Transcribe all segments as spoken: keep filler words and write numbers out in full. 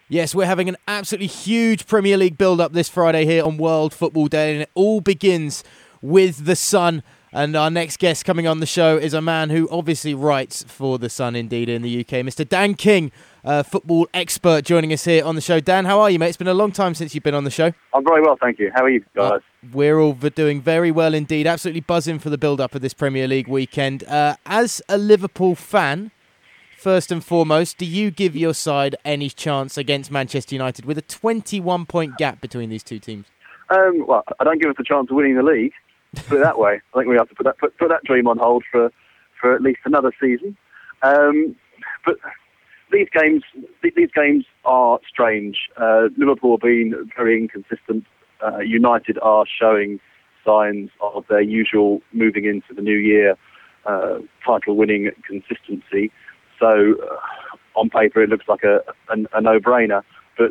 Yes, we're having an absolutely huge Premier League build-up this Friday here on World Football Day, and it all begins with The Sun. And our next guest coming on the show is a man who obviously writes for The Sun, indeed, in the U K. Mister Dan King, uh, football expert, joining us here on the show. Dan, how are you, mate? It's been a long time since you've been on the show. I'm very well, thank you. How are you guys? Uh, we're all doing very well indeed. Absolutely buzzing for the build-up of this Premier League weekend. Uh, as a Liverpool fan, first and foremost, do you give your side any chance against Manchester United with a twenty-one point gap between these two teams? Um, well, I don't give us a chance of winning the league. Put it that way. I think we have to put that put, put that dream on hold for for at least another season. Um, but these games these games are strange. Uh, Liverpool have been very inconsistent. Uh, United are showing signs of their usual moving into the new year uh, title-winning consistency. So uh, on paper it looks like a, a, a no-brainer. But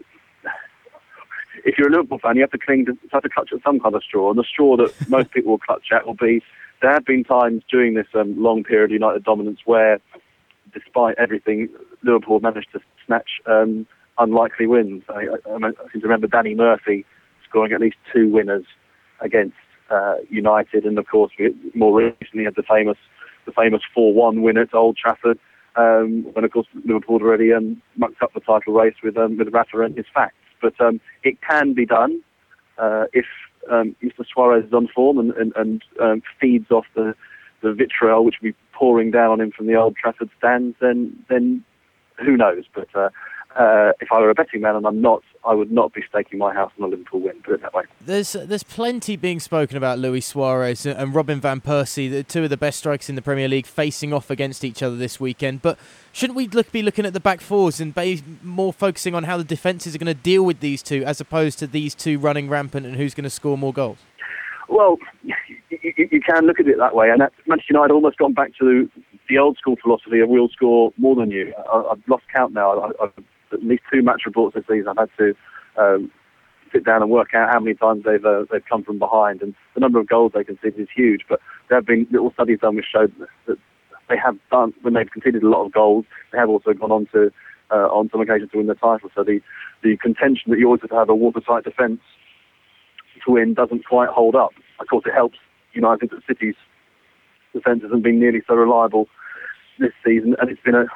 if you're a Liverpool fan, you have to cling to, have to clutch at some kind of straw, and the straw that most people will clutch at will be there have been times during this um, long period of United dominance where, despite everything, Liverpool managed to snatch um, unlikely wins. I, I, I seem to remember Danny Murphy scoring at least two winners against uh, United, and of course, we more recently had the famous the famous four one win at Old Trafford, um, when of course Liverpool had already um, mucked up the title race with um, with Rafa and his facts. But um, it can be done uh, if um, Mister Suarez is on form and, and, and um, feeds off the, the vitriol which will be pouring down on him from the Old Trafford stands. Then, then who knows? But uh, uh, if I were a betting man, and I'm not, I would not be staking my house on a Liverpool win. Put it that way. There's there's plenty being spoken about Luis Suarez and Robin van Persie, the two of the best strikers in the Premier League, facing off against each other this weekend. But shouldn't we look, be looking at the back fours and be more focusing on how the defences are going to deal with these two, as opposed to these two running rampant and who's going to score more goals? Well, you, you, you can look at it that way, and Manchester United almost gone back to the old school philosophy of we'll score more than you. I, I've lost count now. I, I've at least two match reports this season I've had to um, sit down and work out how many times they've uh, they've come from behind, and the number of goals they conceded is huge. But there have been little studies done which showed that they have done, when they've conceded a lot of goals, they have also gone on to uh, on some occasions to win the title. So the, the contention that you always have to have a watertight defence to win doesn't quite hold up. Of course, it helps United that City's defence hasn't been nearly so reliable this season, and it's been a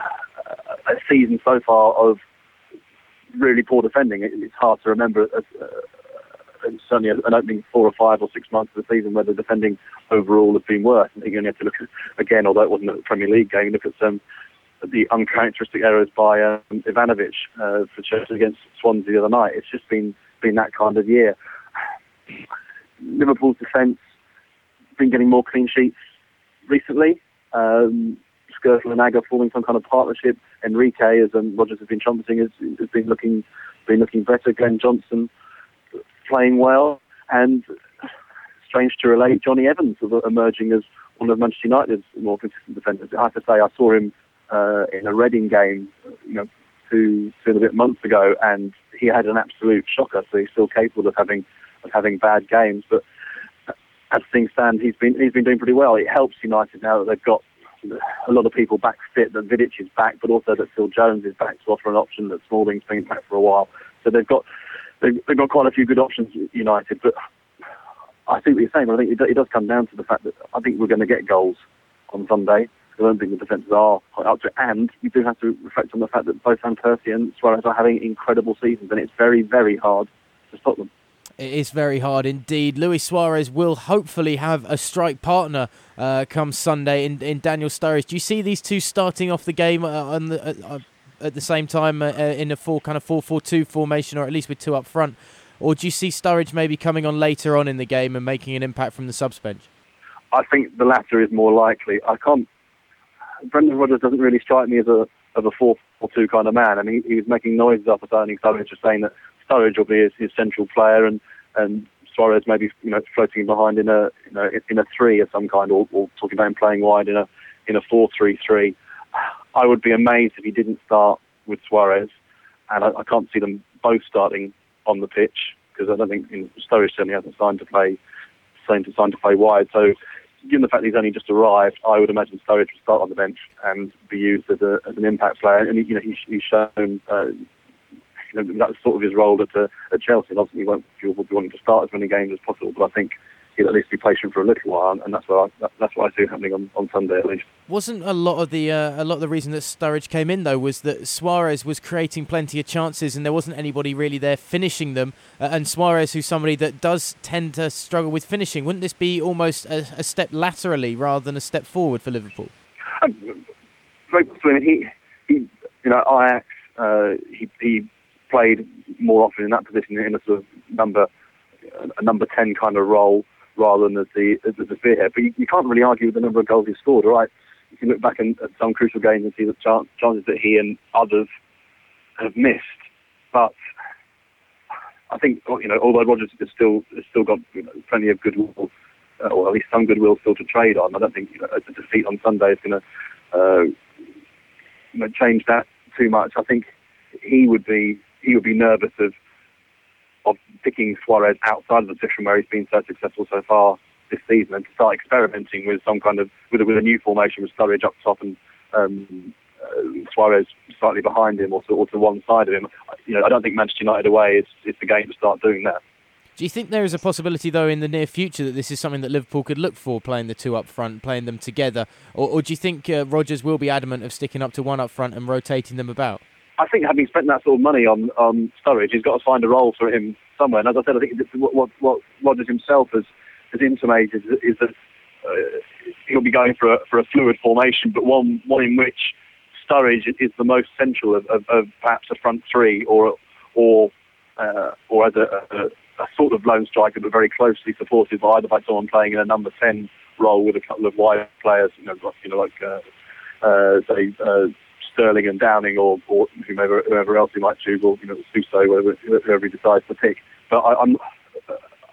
a season so far of really poor defending. It, it's hard to remember a, a, a, certainly an opening four or five or six months of the season where the defending overall has been worse. I think you only have to look at, again, although it wasn't a Premier League game, look at some the uncharacteristic errors by um, Ivanovic uh, for Chelsea against Swansea the other night. It's just been been that kind of year. Liverpool's defence has been getting more clean sheets recently. Um, Skirtle and Agger forming some kind of partnership. Enrique, as um, Rodgers has been trumpeting, has, has been looking been looking better. Glenn Johnson playing well, and strange to relate, Johnny Evans emerging as one of Manchester United's more consistent defenders. I have to say, I saw him uh, in a Reading game, you know, two two and a bit months ago, and he had an absolute shocker. So he's still capable of having of having bad games, but as things stand, he's been he's been doing pretty well. It helps United now that they've got a lot of people back fit, that Vidic is back, but also that Phil Jones is back to offer an option that Smalling's been back for a while. So they've got they've, they've got quite a few good options, United. But I think what you're saying, I think it, it does come down to the fact that I think we're going to get goals on Sunday. I don't think the defences are quite up to it, and you do have to reflect on the fact that both Van Persie and Suarez are having incredible seasons, and it's very, very hard to stop them. It is very hard indeed. Luis Suarez will hopefully have a strike partner uh, come Sunday in, in Daniel Sturridge. Do you see these two starting off the game uh, on the, uh, at the same time uh, in a four kind of four four two formation, or at least with two up front? Or do you see Sturridge maybe coming on later on in the game and making an impact from the subs bench? I think the latter is more likely. I can't. Brendan Rodgers doesn't really strike me as a of a four four two kind of man. I mean, he, he was making noises after signing Sturridge, just saying that Sturridge will be his, his central player, and, and Suarez maybe, you know, floating behind in a you know in a three of some kind, or, or talking about him playing wide in a in a four three three. I would be amazed if he didn't start with Suarez, and I, I can't see them both starting on the pitch, because I don't think, you know, Sturridge certainly hasn't signed to play signed to signed to play wide. So, given the fact that he's only just arrived, I would imagine Sturridge would start on the bench and be used as, a, as an impact player. And you know, he's, he's shown uh, you know, that's sort of his role at, uh, at Chelsea. And obviously, he won't he will be wanting to start as many games as possible, but I think he'll at least be patient for a little while, and that's what I, that's what I see happening on, on Sunday at least. Wasn't a lot of the uh, a lot of the reason that Sturridge came in though was that Suarez was creating plenty of chances and there wasn't anybody really there finishing them. Uh, and Suarez, who's somebody that does tend to struggle with finishing, wouldn't this be almost a, a step laterally rather than a step forward for Liverpool? Um, very possibly. He, he, you know, Ajax. Uh, he, he played more often in that position in a sort of number, a number ten kind of role, rather than as the as the spearhead. But you, you can't really argue with the number of goals he scored, all right? You can look back in, at some crucial games and see the chance, chances that he and others have missed. But I think, you know, although Rodgers has still has still got, you know, plenty of goodwill, uh, or at least some goodwill still to trade on, I don't think, you know, a defeat on Sunday is going to uh, you know, change that too much. I think he would be he would be nervous of of picking Suarez outside of the position where he's been so successful so far this season, and to start experimenting with some kind of with a, with a new formation with Sturridge up top and um, uh, Suarez slightly behind him or to, or to one side of him. You know, I don't think Manchester United away is is the game to start doing that. Do you think there is a possibility, though, in the near future that this is something that Liverpool could look for, playing the two up front, playing them together, or, or do you think uh, Rodgers will be adamant of sticking up to one up front and rotating them about? I think having spent that sort of money on, on Sturridge, he's got to find a role for him somewhere. And as I said, I think what, what, what Rodgers himself has, has intimated is, is that uh, he'll be going for a, for a fluid formation, but one one in which Sturridge is the most central of, of, of perhaps a front three, or or uh, or as a, a, a sort of lone striker, but very closely supported by either by someone playing in a number ten role with a couple of wide players, you know, you know like uh, uh, say. Uh, Sterling and Downing, or, or whomever, whoever else he might choose, or you know, Suso, whoever, whoever he decides to pick. But I, I'm uh,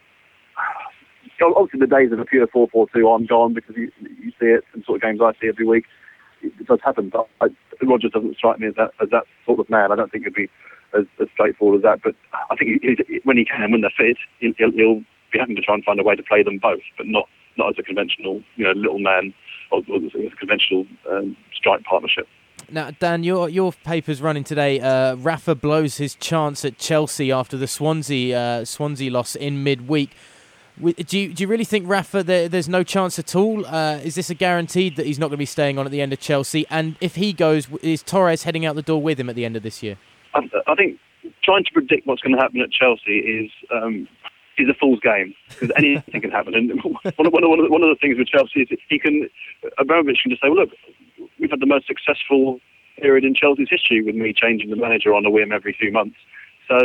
obviously the days of a pure four four two aren't gone, because you, you see it in sort of games I see every week. It, it does happen, but I, Rodgers doesn't strike me as that as that sort of man. I don't think it'd be as, as straightforward as that. But I think he, he, when he can, when they're fit, he'll, he'll, he'll be having to try and find a way to play them both, but not not as a conventional, you know, little man or, or as a conventional um, strike partnership. Now, Dan, your your paper's running today. Uh, Rafa blows his chance at Chelsea after the Swansea uh, Swansea loss in midweek. Do you do you really think Rafa there, there's no chance at all? Uh, is this a guaranteed that he's not going to be staying on at the end of Chelsea? And if he goes, is Torres heading out the door with him at the end of this year? I, I think trying to predict what's going to happen at Chelsea is um, is a fool's game, because anything can happen. And one of, one, of, one of the things with Chelsea is he can, Abramovich can just say, well, look, we've had the most successful period in Chelsea's history with me changing the manager on a whim every few months. So,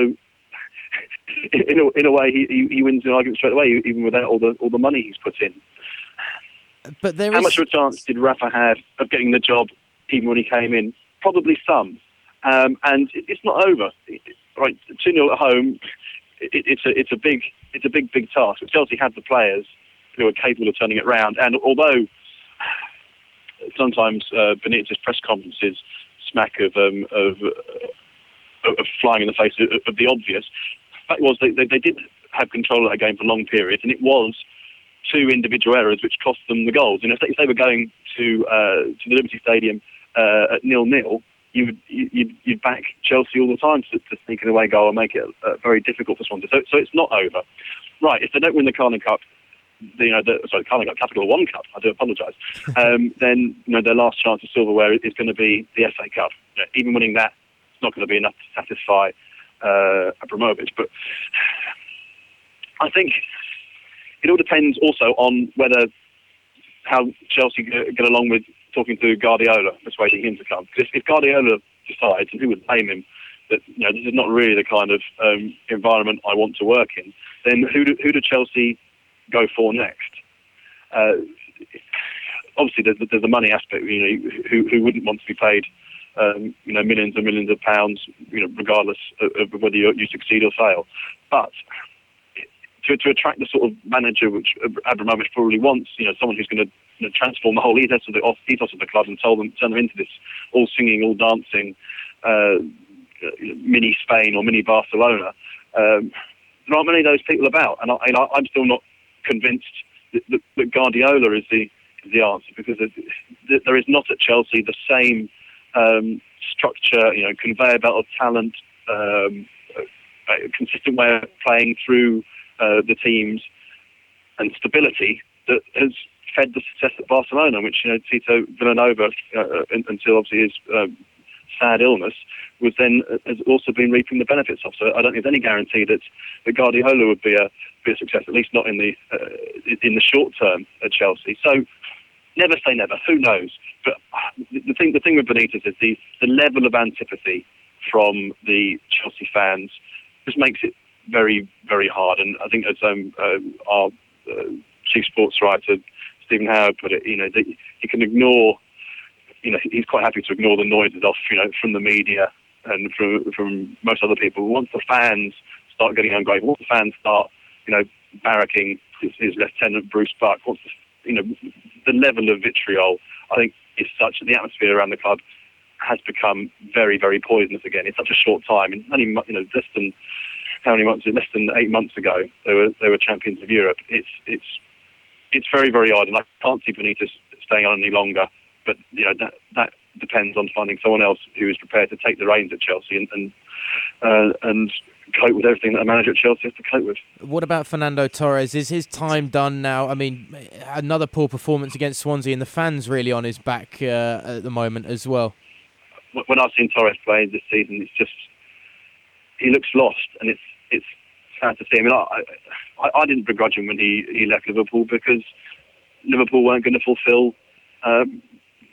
in a, in a way, he, he wins the argument straight away, even without all the all the money he's put in. But there How is... much of a chance did Rafa have of getting the job, even when he came in? Probably some. Um, and it, it's not over. It, right, two nil at home. It, it's a it's a big it's a big big task. But Chelsea had the players who are capable of turning it round. And although sometimes uh, Benitez's press conferences smack of um, of, uh, of flying in the face of, of the obvious, the fact was they, they, they did have control of that game for long periods, and it was two individual errors which cost them the goals. And if they, if they were going to uh, to the Liberty Stadium uh, at nil nil, you would you'd, you'd back Chelsea all the time to, to sneak an away goal and make it uh, very difficult for Swansea. So, so it's not over. Right, if they don't win the Carling Cup, the, you know, the, sorry, Carling Cup, Capital One Cup, I do apologise, um, then you know their last chance of silverware is going to be the F A Cup. You know, even winning that, it's not going to be enough to satisfy uh, Abramovich. But I think it all depends also on whether how Chelsea get along with talking to Guardiola, persuading him to come. Because if, if Guardiola decides, and who would blame him, that you know this is not really the kind of um, environment I want to work in, then who do, who do Chelsea go for next? Uh, obviously, there's, there's the money aspect. You know, who who wouldn't want to be paid, um, you know, millions and millions of pounds, you know, regardless of, of whether you, you succeed or fail. But to to attract the sort of manager which Abramovich probably wants, you know, someone who's going to you know, transform the whole ethos of the ethos of the club and tell them turn them into this all singing, all dancing, uh, mini Spain or mini Barcelona. Um, there aren't many of those people about, and, I, and I, I'm still not convinced that, that, that Guardiola is the is the answer, because there, there is not at Chelsea the same um, structure, you know, conveyor belt of talent, um, a, a consistent way of playing through uh, the teams and stability that has fed the success at Barcelona, which, you know, Tito Villanova, uh, until obviously his um, sad illness, was then uh, has also been reaping the benefits of. So I don't think there's any guarantee that, that Guardiola would be a be a success, at least not in the uh, in the short term at Chelsea. So never say never. Who knows? But the thing the thing with Benitez is the the level of antipathy from the Chelsea fans just makes it very, very hard. And I think, as um, uh, our uh, chief sports writer Stephen Howard put it, you know, that he can ignore. You know, he's quite happy to ignore the noises off, you know, from the media and from from most other people. Once the fans start getting ungrateful, once the fans start, you know, barracking his, his lieutenant Bruce Buck, once the, you know, the level of vitriol, I think, is such that the atmosphere around the club has become very, very poisonous again in such a short time. In only, you know, less than how many months? Less than eight months ago, they were they were champions of Europe. It's it's it's very, very odd, and I can't see Benitez staying on any longer. But, you know, that that depends on finding someone else who is prepared to take the reins at Chelsea and and, uh, and cope with everything that a manager at Chelsea has to cope with. What about Fernando Torres? Is his time done now? I mean, another poor performance against Swansea, and the fans really on his back uh, at the moment as well. When I've seen Torres play this season, it's just, he looks lost, and it's it's sad to see. I mean, I I, I didn't begrudge him when he, he left Liverpool, because Liverpool weren't going to fulfil um,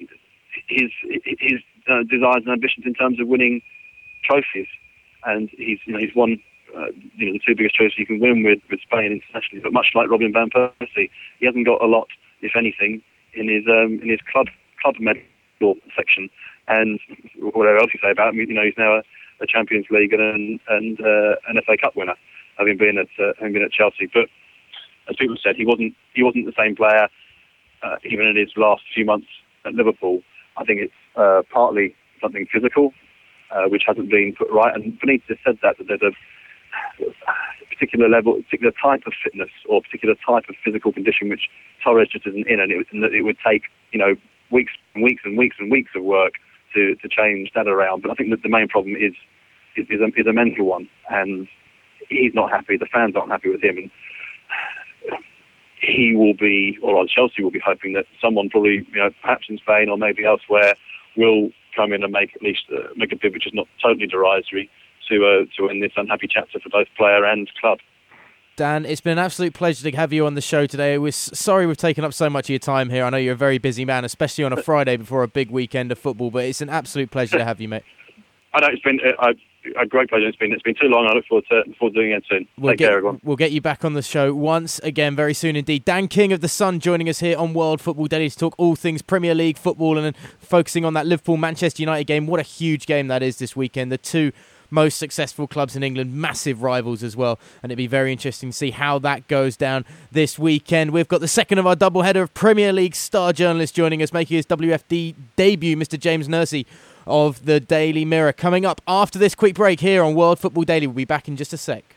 his his uh, desires and ambitions in terms of winning trophies, and he's you know he's won uh, you know the two biggest trophies you can win with, with Spain internationally. But much like Robin van Persie, he hasn't got a lot, if anything, in his um, in his club club medal section. And whatever else you say about him, you know he's now a, a Champions League and and uh, an F A Cup winner, having been at uh, having been at Chelsea. But as people said, he wasn't he wasn't the same player uh, even in his last few months at Liverpool. I think it's uh, partly something physical, uh, which hasn't been put right. And Benitez said that, that there's a, a particular level, a particular type of fitness or a particular type of physical condition which Torres just isn't in, and it, and it would take, you know, weeks and weeks and weeks and weeks of work to, to change that around. But I think that the main problem is is, is, a, is a mental one, and he's not happy. The fans aren't happy with him, and he will be, or Chelsea will be hoping that someone, probably, you know, perhaps in Spain or maybe elsewhere, will come in and make at least uh, make a bid which is not totally derisory to uh, to end this unhappy chapter for both player and club. Dan, it's been an absolute pleasure to have you on the show today. We're sorry we've taken up so much of your time here. I know you're a very busy man, especially on a Friday before a big weekend of football, but it's an absolute pleasure to have you, mate. I know it's been uh, a great pleasure. It's been it's been too long. I look forward to, forward to doing it soon. We'll Take get, care, everyone. We'll get you back on the show once again very soon indeed. Dan King of The Sun joining us here on World Football Daily to talk all things Premier League football, and then focusing on that Liverpool-Manchester United game. What a huge game that is this weekend. The two most successful clubs in England, massive rivals as well, and it'd be very interesting to see how that goes down this weekend. We've got the second of our doubleheader of Premier League star journalist joining us, making his W F D debut, Mister James Nursey of the Daily Mirror. Coming up after this quick break here on World Football Daily. We'll be back in just a sec.